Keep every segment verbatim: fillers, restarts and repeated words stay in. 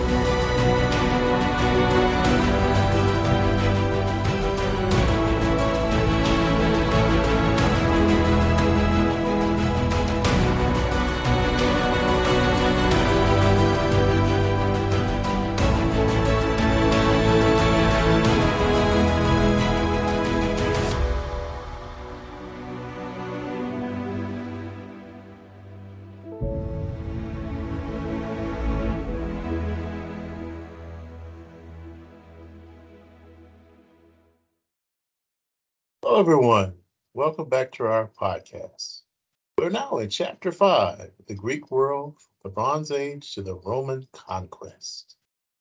Hello, everyone. Welcome back to our podcast. We're now in Chapter five, the Greek world, from the Bronze Age to the Roman conquest.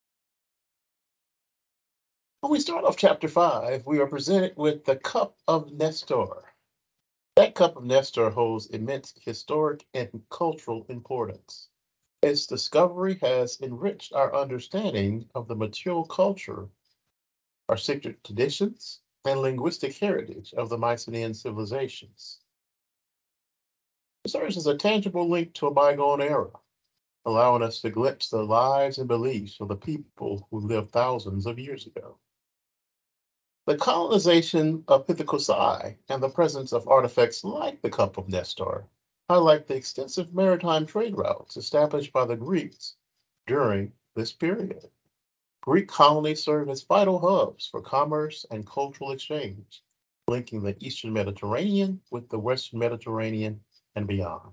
When we start off Chapter five, we are presented with the Cup of Nestor. That Cup of Nestor holds immense historic and cultural importance. Its discovery has enriched our understanding of the material culture, our sacred traditions, and linguistic heritage of the Mycenaean civilizations. It serves as a tangible link to a bygone era, allowing us to glimpse the lives and beliefs of the people who lived thousands of years ago. The colonization of Pithecusae and the presence of artifacts like the Cup of Nestor highlight the extensive maritime trade routes established by the Greeks during this period. Greek colonies served as vital hubs for commerce and cultural exchange, linking the Eastern Mediterranean with the Western Mediterranean and beyond.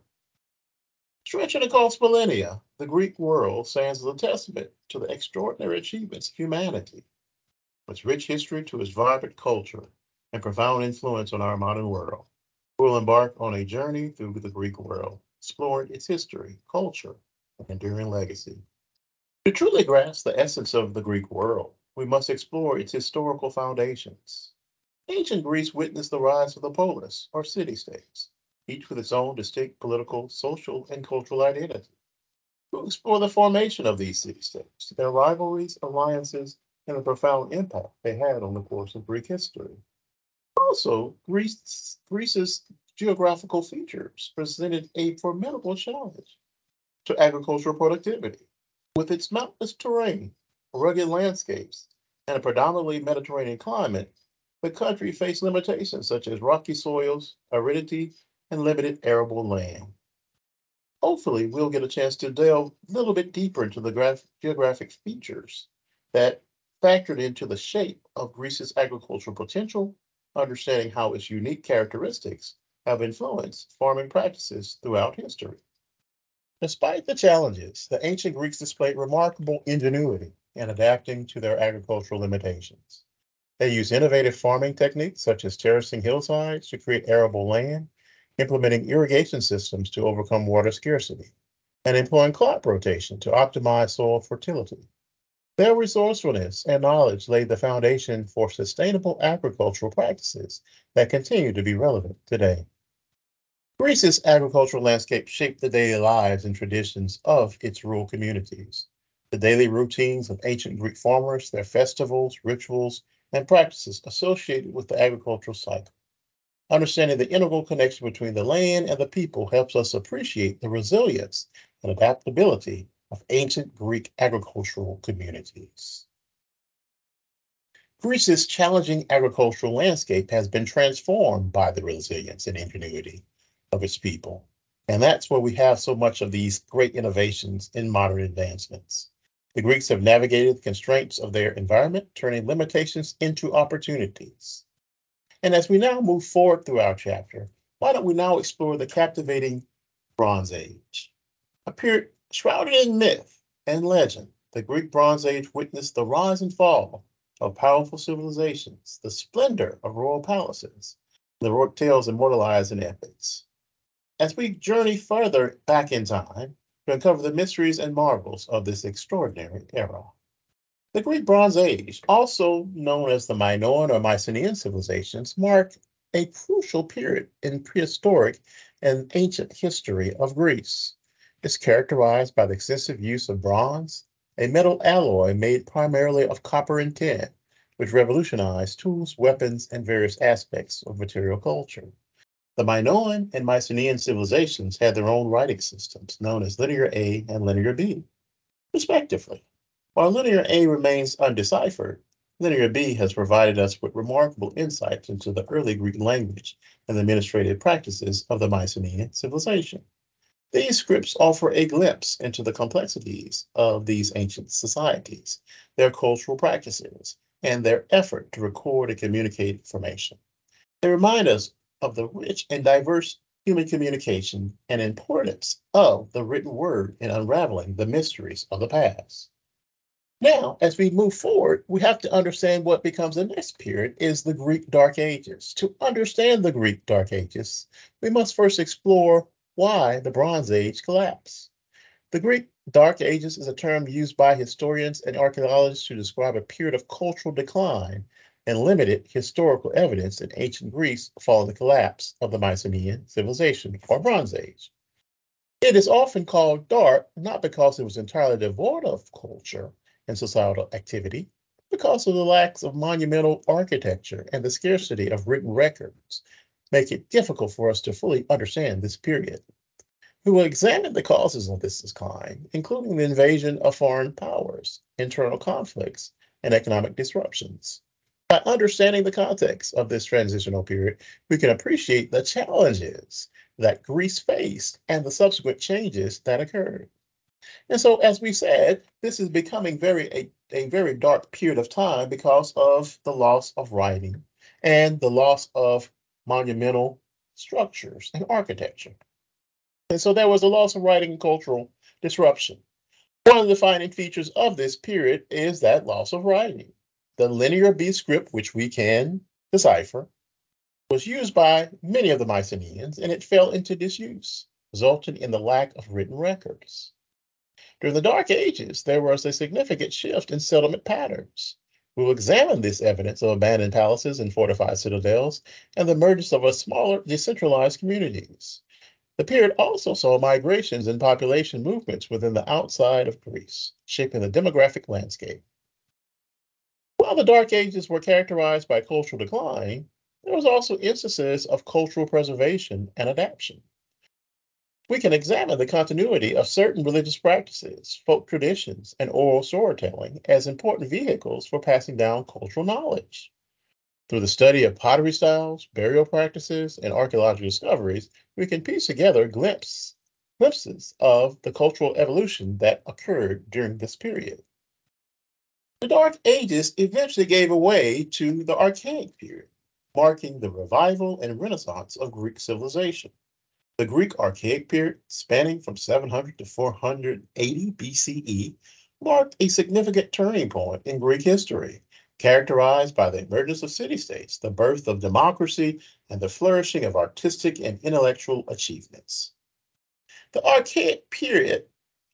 Stretching across millennia, the Greek world stands as a testament to the extraordinary achievements of humanity, its rich history to its vibrant culture, and profound influence on our modern world. We'll embark on a journey through the Greek world, exploring its history, culture, and enduring legacy. To truly grasp the essence of the Greek world, we must explore its historical foundations. Ancient Greece witnessed the rise of the polis, or city-states, each with its own distinct political, social, and cultural identity. We'll explore the formation of these city-states, their rivalries, alliances, and the profound impact they had on the course of Greek history. Also, Greece, Greece's geographical features presented a formidable challenge to agricultural productivity. With its mountainous terrain, rugged landscapes, and a predominantly Mediterranean climate, the country faced limitations such as rocky soils, aridity, and limited arable land. Hopefully, we'll get a chance to delve a little bit deeper into the graph- geographic features that factored into the shape of Greece's agricultural potential, understanding how its unique characteristics have influenced farming practices throughout history. Despite the challenges, the ancient Greeks displayed remarkable ingenuity in adapting to their agricultural limitations. They used innovative farming techniques such as terracing hillsides to create arable land, implementing irrigation systems to overcome water scarcity, and employing crop rotation to optimize soil fertility. Their resourcefulness and knowledge laid the foundation for sustainable agricultural practices that continue to be relevant today. Greece's agricultural landscape shaped the daily lives and traditions of its rural communities. The daily routines of ancient Greek farmers, their festivals, rituals, and practices associated with the agricultural cycle. Understanding the integral connection between the land and the people helps us appreciate the resilience and adaptability of ancient Greek agricultural communities. Greece's challenging agricultural landscape has been transformed by the resilience and ingenuity of its people. And that's where we have so much of these great innovations in modern advancements. The Greeks have navigated the constraints of their environment, turning limitations into opportunities. And as we now move forward through our chapter, why don't we now explore the captivating Bronze Age? A period shrouded in myth and legend, the Greek Bronze Age witnessed the rise and fall of powerful civilizations, the splendor of royal palaces, the heroic tales immortalized in epics. As we journey further back in time to uncover the mysteries and marvels of this extraordinary era. The Greek Bronze Age, also known as the Minoan or Mycenaean civilizations, marked a crucial period in prehistoric and ancient history of Greece. It's characterized by the extensive use of bronze, a metal alloy made primarily of copper and tin, which revolutionized tools, weapons, and various aspects of material culture. The Minoan and Mycenaean civilizations had their own writing systems, known as Linear A and Linear B, respectively. While linear A remains undeciphered, linear B has provided us with remarkable insights into the early Greek language and the administrative practices of the Mycenaean civilization. These scripts offer a glimpse into the complexities of these ancient societies, their cultural practices, and their effort to record and communicate information. They remind us of the rich and diverse human communication and importance of the written word in unraveling the mysteries of the past. Now, as we move forward, we have to understand what becomes the next period is the Greek Dark Ages. To understand the Greek Dark Ages, we must first explore why the Bronze Age collapsed. The Greek Dark Ages is a term used by historians and archaeologists to describe a period of cultural decline and limited historical evidence in ancient Greece following the collapse of the Mycenaean civilization, or Bronze Age. It is often called dark, not because it was entirely devoid of culture and societal activity, because of the lack of monumental architecture and the scarcity of written records, make it difficult for us to fully understand this period. We will examine the causes of this decline, including the invasion of foreign powers, internal conflicts, and economic disruptions. By understanding the context of this transitional period, we can appreciate the challenges that Greece faced and the subsequent changes that occurred. And so, as we said, this is becoming very a, a very dark period of time because of the loss of writing and the loss of monumental structures and architecture. And so there was a loss of writing and cultural disruption. One of the defining features of this period is that loss of writing. The linear B script, which we can decipher, was used by many of the Mycenaeans, and it fell into disuse, resulting in the lack of written records. During the Dark Ages, there was a significant shift in settlement patterns. We will examine this evidence of abandoned palaces and fortified citadels and the emergence of a smaller, decentralized communities. The period also saw migrations and population movements within the outside of Greece, shaping the demographic landscape. While the Dark Ages were characterized by cultural decline, there was also instances of cultural preservation and adaptation. We can examine the continuity of certain religious practices, folk traditions, and oral storytelling as important vehicles for passing down cultural knowledge. Through the study of pottery styles, burial practices, and archaeological discoveries, we can piece together glimpse, glimpses of the cultural evolution that occurred during this period. The Dark Ages eventually gave way to the Archaic period, marking the revival and renaissance of Greek civilization. The Greek Archaic period, spanning from seven hundred to four hundred eighty B C E, marked a significant turning point in Greek history, characterized by the emergence of city-states, the birth of democracy, and the flourishing of artistic and intellectual achievements. The Archaic period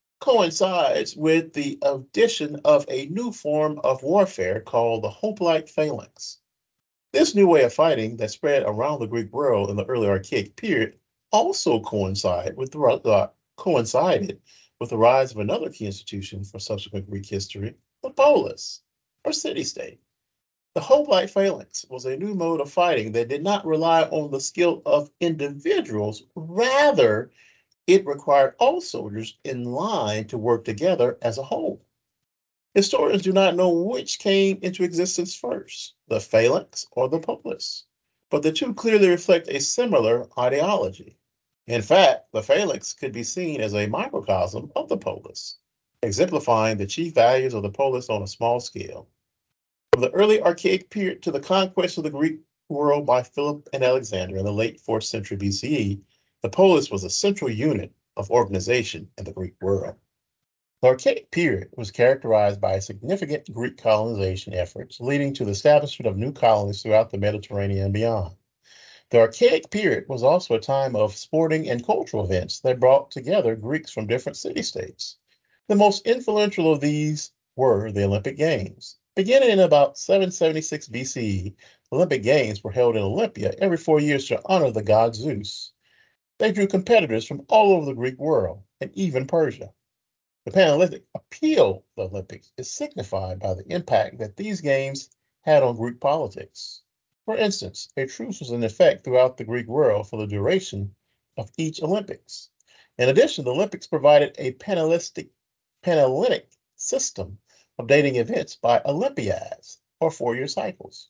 coincides with the addition of a new form of warfare called the hoplite phalanx. This new way of fighting that spread around the Greek world in the early Archaic period also coincided with the, uh, coincided with the rise of another key institution for subsequent Greek history, the polis, or city-state. The hoplite phalanx was a new mode of fighting that did not rely on the skill of individuals. Rather, it required all soldiers in line to work together as a whole. Historians do not know which came into existence first, the phalanx or the polis, but the two clearly reflect a similar ideology. In fact, the phalanx could be seen as a microcosm of the polis, exemplifying the chief values of the polis on a small scale. From the early Archaic period to the conquest of the Greek world by Philip and Alexander in the late fourth century B C E, the polis was a central unit of organization in the Greek world. The Archaic period was characterized by significant Greek colonization efforts, leading to the establishment of new colonies throughout the Mediterranean and beyond. The Archaic period was also a time of sporting and cultural events that brought together Greeks from different city-states. The most influential of these were the Olympic Games. Beginning in about seven seventy-six B C E, Olympic Games were held in Olympia every four years to honor the god Zeus. They drew competitors from all over the Greek world and even Persia. The Panhellenistic appeal of the Olympics is signified by the impact that these games had on Greek politics. For instance, a truce was in effect throughout the Greek world for the duration of each Olympics. In addition, the Olympics provided a Panhellenistic, Panhellenic system of dating events by Olympiads or four-year cycles.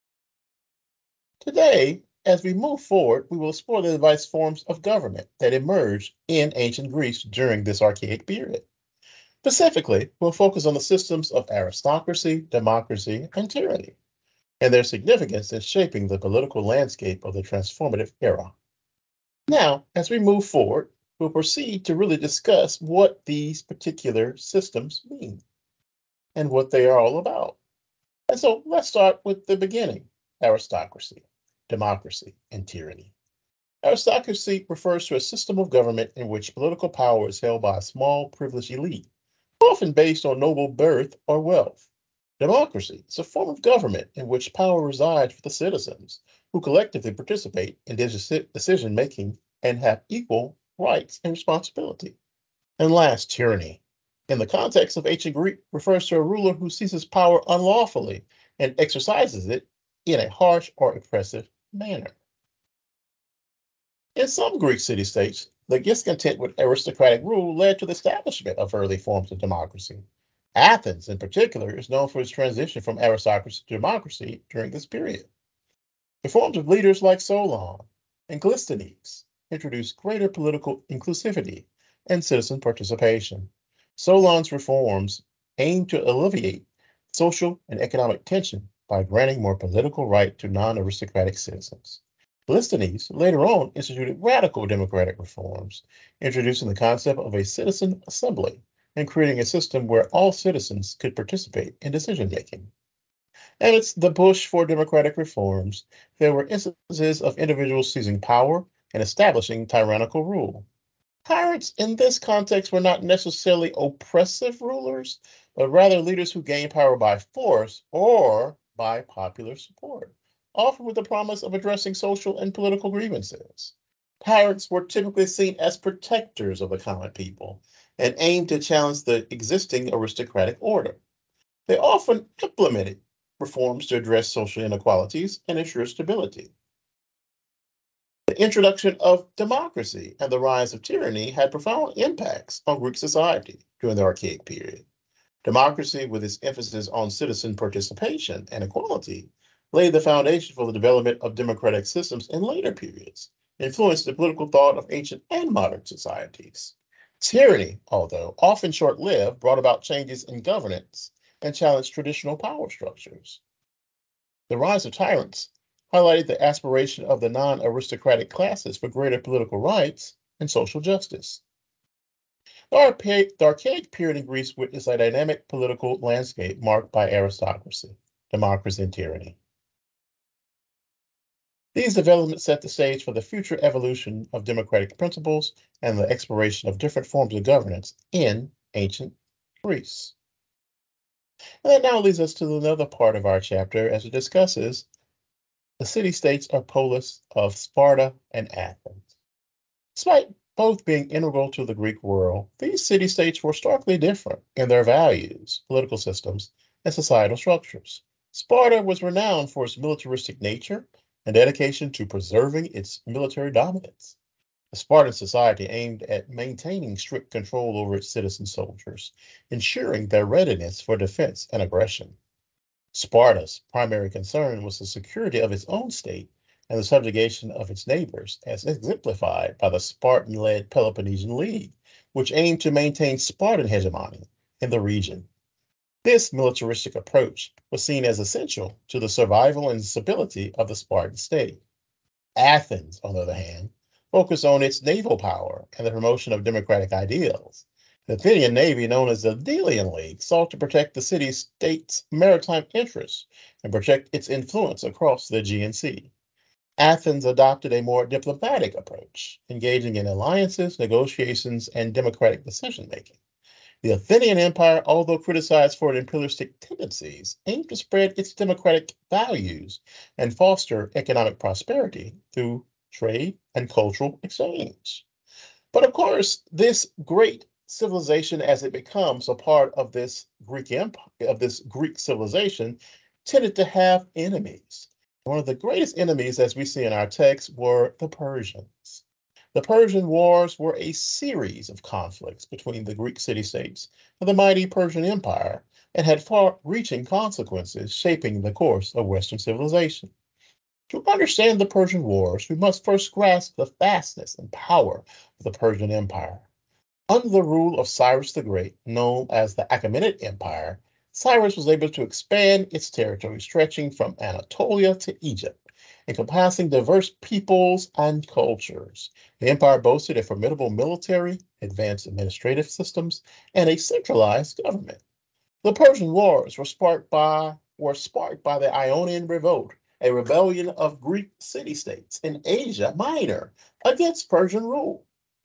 Today, as we move forward, we will explore the diverse forms of government that emerged in ancient Greece during this archaic period. Specifically, we'll focus on the systems of aristocracy, democracy, and tyranny, and their significance in shaping the political landscape of the transformative era. Now, as we move forward, we'll proceed to really discuss what these particular systems mean and what they are all about. And so let's start with the beginning: aristocracy, democracy, and tyranny. Aristocracy refers to a system of government in which political power is held by a small, privileged elite, often based on noble birth or wealth. Democracy is a form of government in which power resides with the citizens, who collectively participate in decision making and have equal rights and responsibility. And last, tyranny, in the context of ancient Greek, refers to a ruler who seizes power unlawfully and exercises it in a harsh or oppressive manner. In some Greek city-states, the discontent with aristocratic rule led to the establishment of early forms of democracy. Athens, in particular, is known for its transition from aristocracy to democracy during this period. The forms of leaders like Solon and Callisthenes introduced greater political inclusivity and citizen participation. Solon's reforms aimed to alleviate social and economic tension by granting more political right to non-aristocratic citizens. Callisthenes later on instituted radical democratic reforms, introducing the concept of a citizen assembly and creating a system where all citizens could participate in decision-making. Amidst the push for democratic reforms, there were instances of individuals seizing power and establishing tyrannical rule. Tyrants in this context were not necessarily oppressive rulers, but rather leaders who gained power by force or by popular support, often with the promise of addressing social and political grievances. Tyrants were typically seen as protectors of the common people and aimed to challenge the existing aristocratic order. They often implemented reforms to address social inequalities and ensure stability. The introduction of democracy and the rise of tyranny had profound impacts on Greek society during the archaic period. Democracy, with its emphasis on citizen participation and equality, laid the foundation for the development of democratic systems in later periods, influenced the political thought of ancient and modern societies. Tyranny, although often short-lived, brought about changes in governance and challenged traditional power structures. The rise of tyrants highlighted the aspiration of the non-aristocratic classes for greater political rights and social justice. The archaic, the archaic period in Greece witnessed a dynamic political landscape marked by aristocracy, democracy, and tyranny. These developments set the stage for the future evolution of democratic principles and the exploration of different forms of governance in ancient Greece. And that now leads us to another part of our chapter as it discusses the city-states or polis of Sparta and Athens. Despite both being integral to the Greek world, these city-states were starkly different in their values, political systems, and societal structures. Sparta was renowned for its militaristic nature and dedication to preserving its military dominance. The Spartan society aimed at maintaining strict control over its citizen soldiers, ensuring their readiness for defense and aggression. Sparta's primary concern was the security of its own state and the subjugation of its neighbors, as exemplified by the Spartan-led Peloponnesian League, which aimed to maintain Spartan hegemony in the region. This militaristic approach was seen as essential to the survival and stability of the Spartan state. Athens, on the other hand, focused on its naval power and the promotion of democratic ideals. The Athenian navy, known as the Delian League, sought to protect the city-state's maritime interests and protect its influence across the Aegean Sea. Athens adopted a more diplomatic approach, engaging in alliances, negotiations, and democratic decision-making. The Athenian Empire, although criticized for its imperialistic tendencies, aimed to spread its democratic values and foster economic prosperity through trade and cultural exchange. But of course, this great civilization, as it becomes a part of this Greek empire, of this Greek civilization, tended to have enemies. One of the greatest enemies, as we see in our text, were the Persians. The Persian Wars were a series of conflicts between the Greek city-states and the mighty Persian Empire and had far-reaching consequences shaping the course of Western civilization. To understand the Persian Wars, we must first grasp the vastness and power of the Persian Empire. Under the rule of Cyrus the Great, known as the Achaemenid Empire, Cyrus was able to expand its territory stretching from Anatolia to Egypt, encompassing diverse peoples and cultures. The empire boasted a formidable military, advanced administrative systems, and a centralized government. The Persian Wars were sparked by were sparked by the Ionian Revolt, a rebellion of Greek city-states in Asia Minor against Persian rule.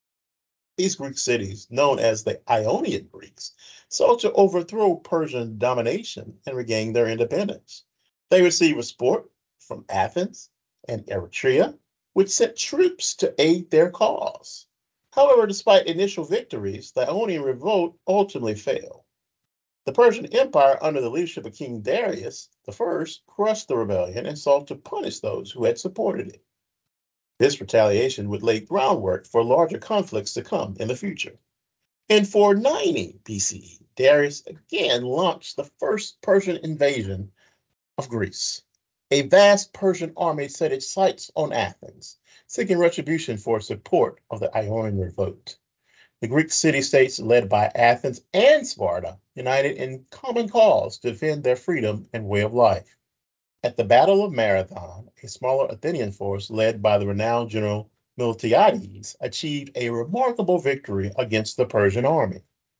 These Greek cities, known as the Ionian Greeks, sought to overthrow Persian domination and regain their independence. They received support from Athens and Eretria, which sent troops to aid their cause. However, despite initial victories, the Ionian revolt ultimately failed. The Persian Empire, under the leadership of King Darius the First, crushed the rebellion and sought to punish those who had supported it. This retaliation would lay groundwork for larger conflicts to come in the future. In four ninety B C E, Darius again launched the first Persian invasion of Greece. A vast Persian army set its sights on Athens, seeking retribution for support of the Ionian revolt. The Greek city-states, led by Athens and Sparta, united in common cause to defend their freedom and way of life. At the Battle of Marathon, a smaller Athenian force led by the renowned general Miltiades achieved a remarkable victory against the Persian army.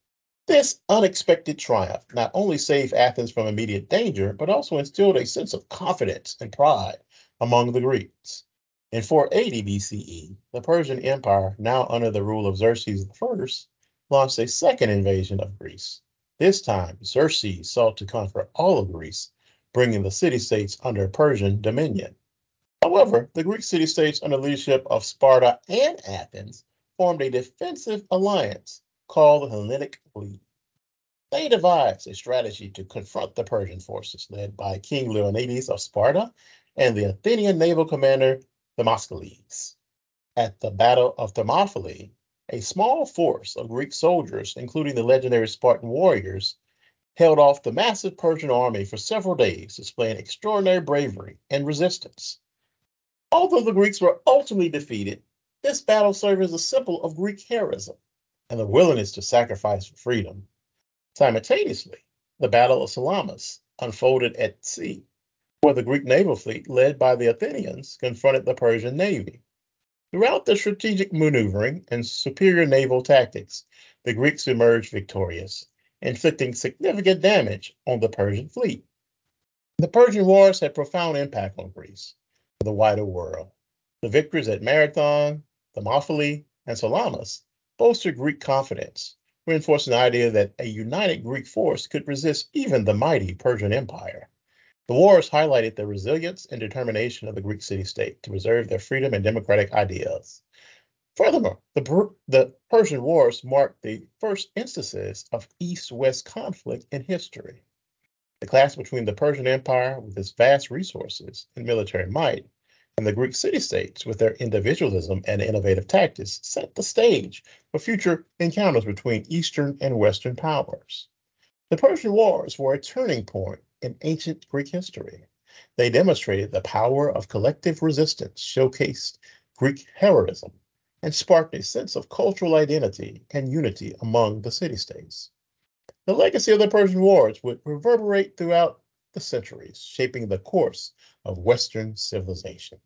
This unexpected triumph not only saved Athens from immediate danger, but also instilled a sense of confidence and pride among the Greeks. In four eighty B C E, the Persian Empire, now under the rule of Xerxes the First, launched a second invasion of Greece. This time, Xerxes sought to conquer all of Greece, bringing the city-states under Persian dominion. However, the Greek city-states under the leadership of Sparta and Athens formed a defensive alliance called the Hellenic League. They devised a strategy to confront the Persian forces led by King Leonidas of Sparta and the Athenian naval commander Themistocles. At the Battle of Thermopylae, a small force of Greek soldiers, including the legendary Spartan warriors, held off the massive Persian army for several days, displaying extraordinary bravery and resistance. Although the Greeks were ultimately defeated, this battle served as a symbol of Greek heroism and the willingness to sacrifice for freedom. Simultaneously, the Battle of Salamis unfolded at sea, where the Greek naval fleet, led by the Athenians, confronted the Persian navy. Throughout the strategic maneuvering and superior naval tactics, the Greeks emerged victorious, inflicting significant damage on the Persian fleet. The Persian Wars had profound impact on Greece and the wider world. The victories at Marathon, Thermopylae, and Salamis bolstered Greek confidence, reinforcing the idea that a united Greek force could resist even the mighty Persian Empire. The wars highlighted the resilience and determination of the Greek city-state to preserve their freedom and democratic ideals. Furthermore, the, per the Persian Wars marked the first instances of East-West conflict in history. The clash between the Persian Empire, with its vast resources and military might, and the Greek city-states, with their individualism and innovative tactics, set the stage for future encounters between Eastern and Western powers. The Persian Wars were a turning point in ancient Greek history. They demonstrated the power of collective resistance, showcased Greek heroism, and sparked a sense of cultural identity and unity among the city-states. The legacy of the Persian Wars would reverberate throughout the centuries, shaping the course of Western civilization.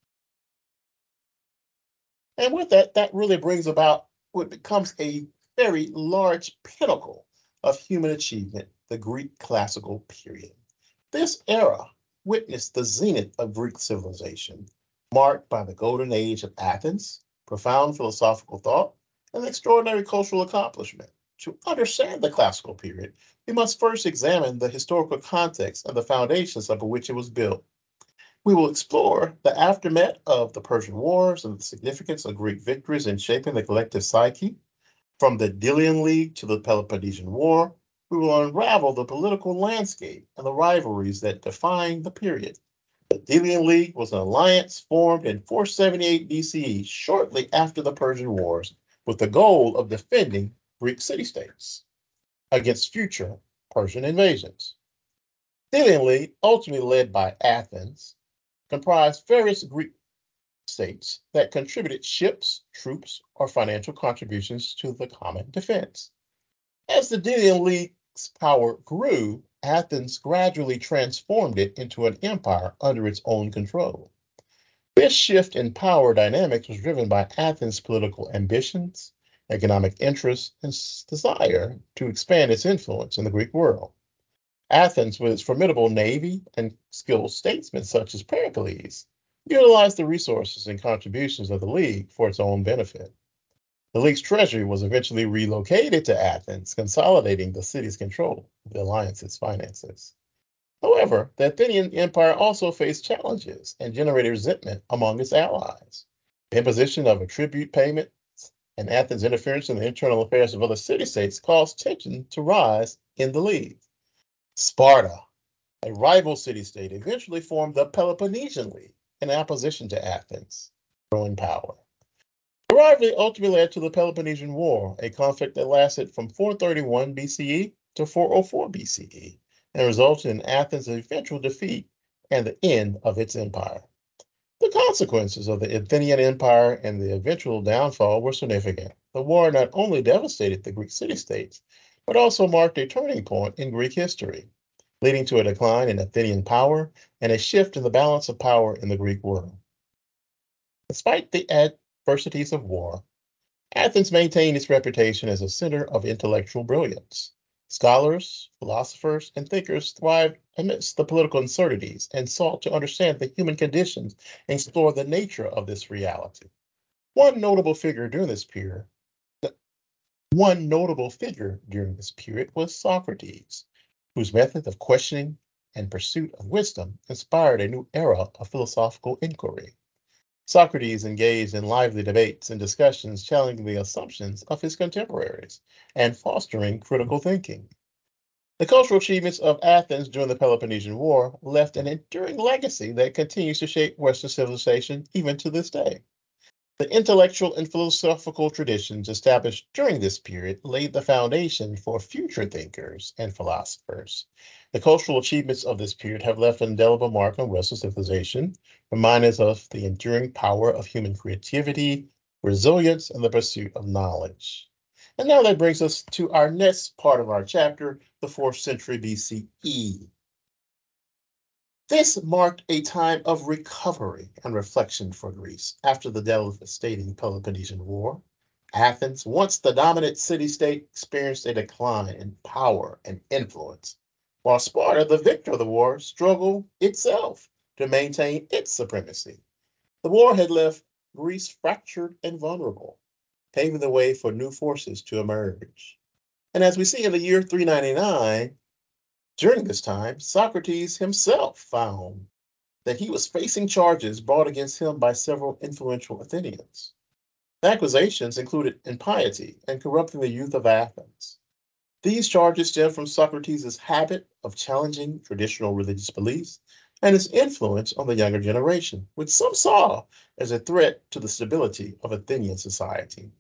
And with that, that really brings about what becomes a very large pinnacle of human achievement, the Greek classical period. This era witnessed the zenith of Greek civilization, marked by the golden age of Athens, profound philosophical thought, and extraordinary cultural accomplishment. To understand the classical period, we must first examine the historical context and the foundations upon which it was built. We will explore the aftermath of the Persian Wars and the significance of Greek victories in shaping the collective psyche. From the Delian League to the Peloponnesian War, we will unravel the political landscape and the rivalries that define the period. The Delian League was an alliance formed in four seventy-eight B C E, shortly after the Persian Wars, with the goal of defending Greek city-states against future Persian invasions. Delian League, ultimately led by Athens, comprised various Greek states that contributed ships, troops, or financial contributions to the common defense. As the Delian League's power grew, Athens gradually transformed it into an empire under its own control. This shift in power dynamics was driven by Athens' political ambitions, economic interests, and desire to expand its influence in the Greek world. Athens, with its formidable navy and skilled statesmen such as Pericles, utilized the resources and contributions of the League for its own benefit. The League's treasury was eventually relocated to Athens, consolidating the city's control of the alliance's finances. However, the Athenian Empire also faced challenges and generated resentment among its allies. The imposition of a tribute payment and Athens' interference in the internal affairs of other city-states caused tension to rise in the League. Sparta, a rival city-state, eventually formed the Peloponnesian League in opposition to Athens' growing power. The rivalry ultimately led to the Peloponnesian War, a conflict that lasted from four thirty-one B C E to four oh four B C E, and resulted in Athens' eventual defeat and the end of its empire. The consequences of the Athenian Empire and the eventual downfall were significant. The war not only devastated the Greek city-states, but also marked a turning point in Greek history, leading to a decline in Athenian power and a shift in the balance of power in the Greek world. Despite the adversities of war, Athens maintained its reputation as a center of intellectual brilliance. Scholars, philosophers, and thinkers thrived amidst the political uncertainties and sought to understand the human conditions and explore the nature of this reality. One notable figure during this period, one notable figure during this period was Socrates, whose method of questioning and pursuit of wisdom inspired a new era of philosophical inquiry. Socrates engaged in lively debates and discussions challenging the assumptions of his contemporaries and fostering critical thinking. The cultural achievements of Athens during the Peloponnesian War left an enduring legacy that continues to shape Western civilization even to this day. The intellectual and philosophical traditions established during this period laid the foundation for future thinkers and philosophers. The cultural achievements of this period have left an indelible mark on Western civilization, reminding us of the enduring power of human creativity, resilience, and the pursuit of knowledge. And now that brings us to our next part of our chapter, the fourth century B C E. This marked a time of recovery and reflection for Greece after the devastating Peloponnesian War. Athens, once the dominant city-state, experienced a decline in power and influence, while Sparta, the victor of the war, struggled itself to maintain its supremacy. The war had left Greece fractured and vulnerable, paving the way for new forces to emerge. And as we see in the year three ninety-nine, during this time, Socrates himself found that he was facing charges brought against him by several influential Athenians. The accusations included impiety and corrupting the youth of Athens. These charges stem from Socrates' habit of challenging traditional religious beliefs and his influence on the younger generation, which some saw as a threat to the stability of Athenian society.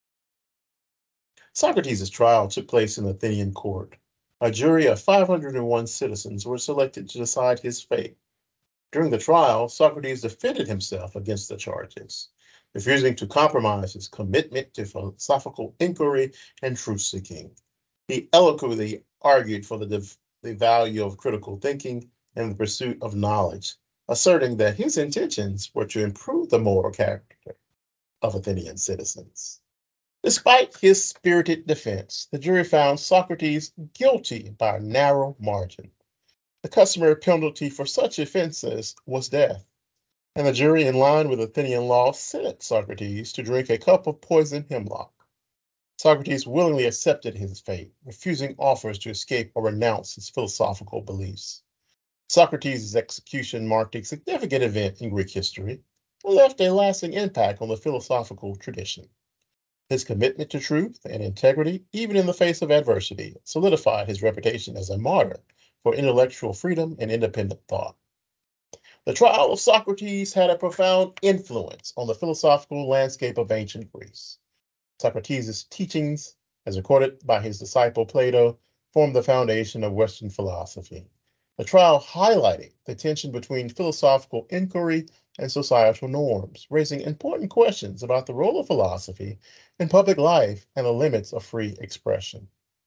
Socrates' trial took place in the Athenian court. A jury of five hundred one citizens were selected to decide his fate. During the trial, Socrates defended himself against the charges, refusing to compromise his commitment to philosophical inquiry and truth-seeking. He eloquently argued for the, the value of critical thinking and the pursuit of knowledge, asserting that his intentions were to improve the moral character of Athenian citizens. Despite his spirited defense, the jury found Socrates guilty by a narrow margin. The customary penalty for such offenses was death, and the jury, in line with Athenian law, sentenced Socrates to drink a cup of poisoned hemlock. Socrates willingly accepted his fate, refusing offers to escape or renounce his philosophical beliefs. Socrates' execution marked a significant event in Greek history and left a lasting impact on the philosophical tradition. His commitment to truth and integrity, even in the face of adversity, solidified his reputation as a martyr for intellectual freedom and independent thought. The trial of Socrates had a profound influence on the philosophical landscape of ancient Greece. Socrates' teachings, as recorded by his disciple Plato, formed the foundation of Western philosophy. The trial highlighted the tension between philosophical inquiry and societal norms, raising important questions about the role of philosophy in public life and the limits of free expression.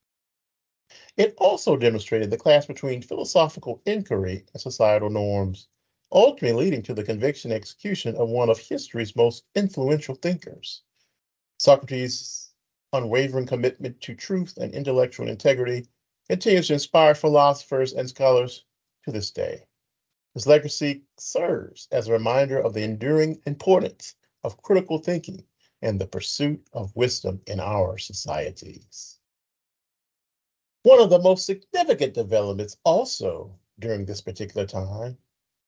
It also demonstrated the clash between philosophical inquiry and societal norms, ultimately leading to the conviction and execution of one of history's most influential thinkers. Socrates' unwavering commitment to truth and intellectual integrity continues to inspire philosophers and scholars to this day. His legacy serves as a reminder of the enduring importance of critical thinking and the pursuit of wisdom in our societies. One of the most significant developments also during this particular time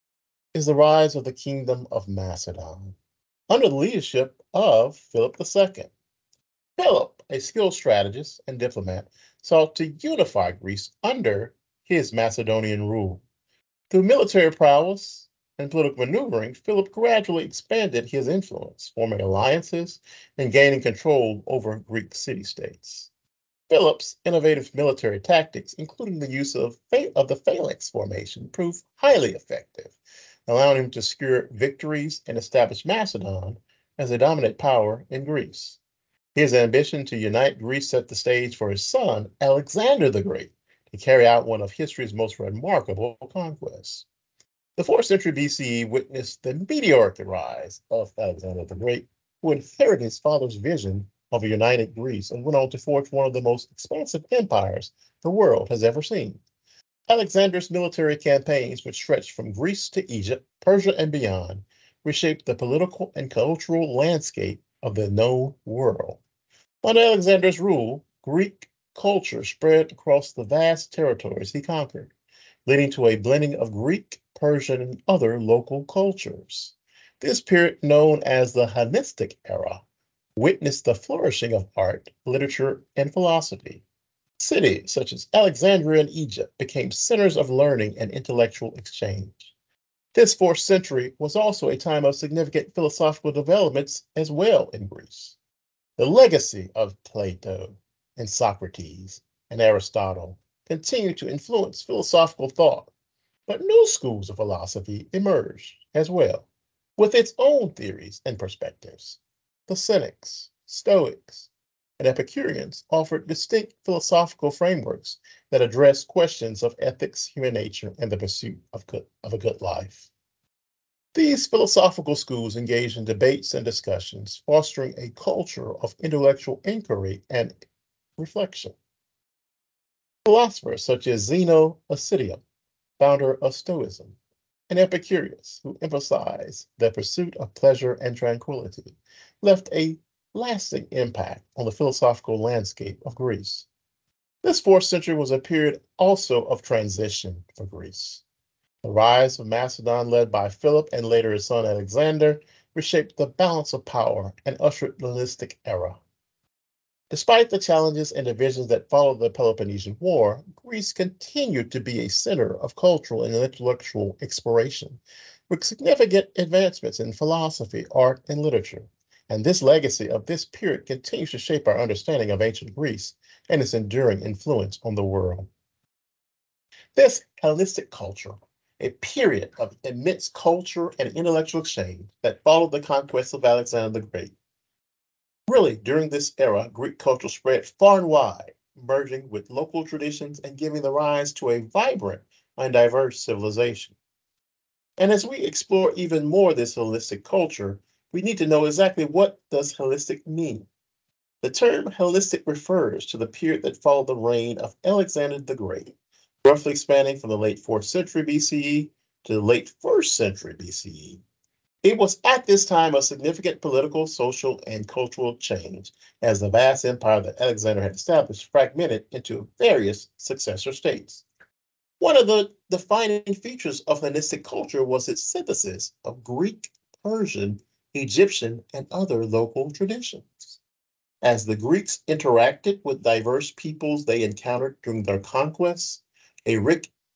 is the rise of the Kingdom of Macedon under the leadership of Philip the Second. Philip, a skilled strategist and diplomat, sought to unify Greece under his Macedonian rule. Through military prowess and political maneuvering, Philip gradually expanded his influence, forming alliances and gaining control over Greek city-states. Philip's innovative military tactics, including the use of, of the phalanx formation, proved highly effective, allowing him to secure victories and establish Macedon as a dominant power in Greece. His ambition to unite Greece set the stage for his son, Alexander the Great, to carry out one of history's most remarkable conquests. The fourth century B C E witnessed the meteoric rise of Alexander the Great, who inherited his father's vision of a united Greece and went on to forge one of the most expansive empires the world has ever seen. Alexander's military campaigns, which stretched from Greece to Egypt, Persia, and beyond, reshaped the political and cultural landscape of the known world. Under Alexander's rule, Greek culture spread across the vast territories he conquered, leading to a blending of Greek, Persian, and other local cultures. This period, known as the Hellenistic era, witnessed the flourishing of art, literature, and philosophy. Cities such as Alexandria and Egypt became centers of learning and intellectual exchange. This fourth century was also a time of significant philosophical developments as well in Greece. The legacy of Plato and Socrates and Aristotle continued to influence philosophical thought, but new schools of philosophy emerged as well, with its own theories and perspectives. The Cynics, Stoics, and Epicureans offered distinct philosophical frameworks that addressed questions of ethics, human nature, and the pursuit of, good, of a good life. These philosophical schools engaged in debates and discussions, fostering a culture of intellectual inquiry and reflection. Philosophers such as Zeno of Citium, founder of Stoicism, and Epicurus, who emphasized the pursuit of pleasure and tranquility, left a lasting impact on the philosophical landscape of Greece. This fourth century was a period also of transition for Greece. The rise of Macedon, led by Philip and later his son Alexander, reshaped the balance of power and ushered the Hellenistic era. Despite the challenges and divisions that followed the Peloponnesian War, Greece continued to be a center of cultural and intellectual exploration, with significant advancements in philosophy, art, and literature. And this legacy of this period continues to shape our understanding of ancient Greece and its enduring influence on the world. This Hellenistic culture, a period of immense culture and intellectual exchange that followed the conquest of Alexander the Great. Really, during this era, Greek culture spread far and wide, merging with local traditions and giving the rise to a vibrant and diverse civilization. And as we explore even more this Hellenistic culture, we need to know exactly what does Hellenistic mean. The term Hellenistic refers to the period that followed the reign of Alexander the Great, roughly spanning from the late fourth century B C E to the late first century B C E. It was at this time of significant political, social, and cultural change, as the vast empire that Alexander had established fragmented into various successor states. One of the defining features of Hellenistic culture was its synthesis of Greek, Persian, Egyptian, and other local traditions. As the Greeks interacted with diverse peoples they encountered during their conquests, a rich,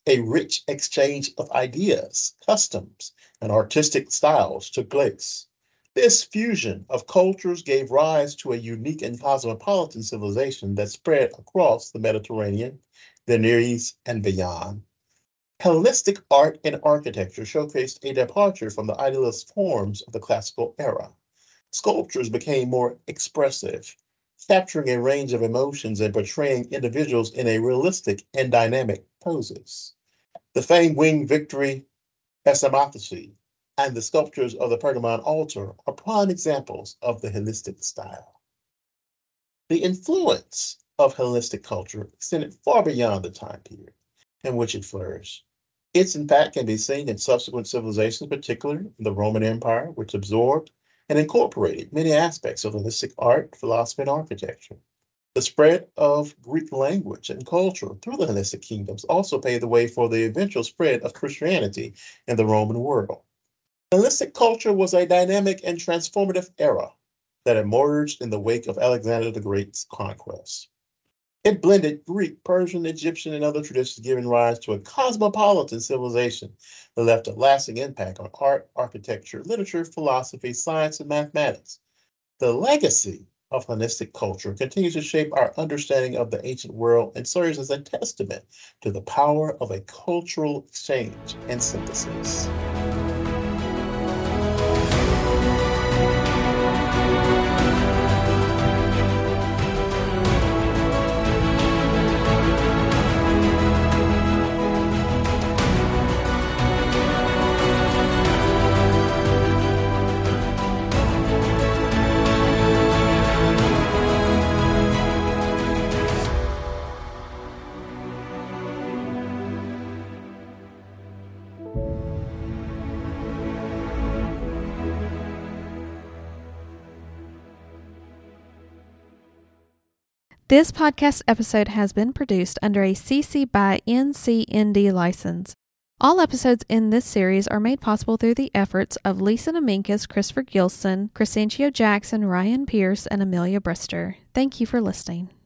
A rich exchange of ideas, customs, and artistic styles took place. This fusion of cultures gave rise to a unique and cosmopolitan civilization that spread across the Mediterranean, the Near East, and beyond. Hellenistic art and architecture showcased a departure from the idealist forms of the classical era. Sculptures became more expressive, capturing a range of emotions and portraying individuals in a realistic and dynamic poses. The famed winged Victory Ersamatesi and the sculptures of the Pergamon altar are prime examples of the Hellenistic style. The influence of Hellenistic culture extended far beyond the time period in which it flourished. Its impact can be seen in subsequent civilizations, particularly the Roman Empire, which absorbed and incorporated many aspects of Hellenistic art, philosophy, and architecture. The spread of Greek language and culture through the Hellenistic kingdoms also paved the way for the eventual spread of Christianity in the Roman world. Hellenistic culture was a dynamic and transformative era that emerged in the wake of Alexander the Great's conquest. It blended Greek, Persian, Egyptian, and other traditions, giving rise to a cosmopolitan civilization that left a lasting impact on art, architecture, literature, philosophy, science, and mathematics. The legacy of Hellenistic culture continues to shape our understanding of the ancient world and serves as a testament to the power of a cultural exchange and synthesis. This podcast episode has been produced under a C C by N C N D license. All episodes in this series are made possible through the efforts of Lisa Dominguez, Christopher Gilson, Crescencio Jackson, Ryan Pierce, and Amelia Brister. Thank you for listening.